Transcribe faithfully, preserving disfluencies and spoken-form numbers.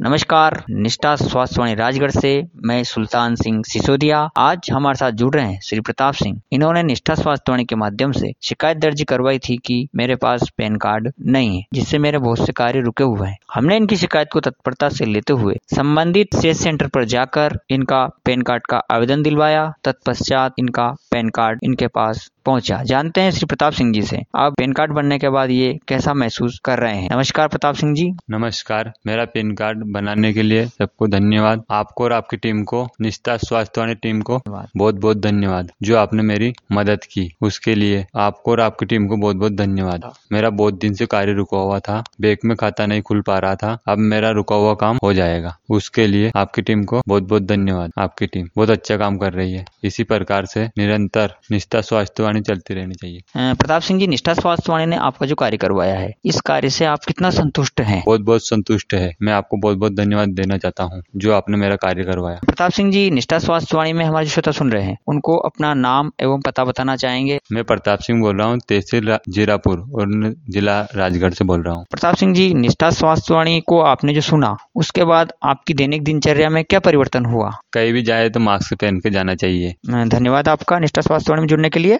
नमस्कार, निष्ठा स्वास्थ्यवाणी राजगढ़ से मैं सुल्तान सिंह सिसोदिया। आज हमारे साथ जुड़ रहे हैं श्री प्रताप सिंह। इन्होंने निष्ठा स्वास्थ्यवाणी के माध्यम से शिकायत दर्ज करवाई थी कि मेरे पास पैन कार्ड नहीं है, जिससे मेरे बहुत से कार्य रुके हुए हैं। हमने इनकी शिकायत को तत्परता से लेते हुए संबंधित सीएस सेंटर पर जाकर इनका पैन कार्ड का आवेदन दिलवाया। तत्पश्चात इनका पैन कार्ड इनके पास पहुंचा। जानते हैं श्री प्रताप सिंह जी से, आप पैन कार्ड बनने के बाद ये कैसा महसूस कर रहे हैं। नमस्कार प्रताप सिंह जी। नमस्कार, मेरा पैन कार्ड बनाने के लिए सबको धन्यवाद। आपको और आपकी टीम को, निष्ठा स्वास्थ्यवाणी टीम को बहुत बहुत धन्यवाद। जो आपने मेरी मदद की उसके लिए आपको और आपकी टीम को बहुत बहुत धन्यवाद। मेरा बहुत दिन से कार्य रुका हुआ था, बैंक में खाता नहीं खुल पा रहा था, अब मेरा रुका हुआ काम हो जाएगा। उसके लिए आपकी टीम को बहुत बहुत धन्यवाद। आपकी टीम बहुत अच्छा काम कर रही है। इसी प्रकार से निरंतर निष्ठा स्वास्थ्यवाणी चलती रहनी चाहिए। प्रताप सिंह जी, निष्ठा स्वास्थ्यवाणी ने आपका जो कार्य करवाया है, इस कार्य से आप कितना संतुष्ट हैं? बहुत बहुत संतुष्ट है। मैं आपको बहुत बहुत धन्यवाद देना चाहता हूं जो आपने मेरा कार्य करवाया। प्रताप सिंह जी, निष्ठा स्वास्थ्यवाणी में हमारे श्रोता सुन रहे हैं, उनको अपना नाम एवं पता बताना चाहेंगे? मैं प्रताप सिंह बोल रहा हूँ, तहसील जीरापुर और जिला राजगढ़ से बोल रहा हूँ। प्रताप सिंह जी, निष्ठा स्वास्थ्यवाणी को आपने जो सुना, उसके बाद आपकी दैनिक दिनचर्या में क्या परिवर्तन हुआ? कहीं भी जाए तो मास्क पहन के जाना चाहिए। धन्यवाद आपका निष्ठा स्वास्थ्यवाणी में जुड़ने के लिए।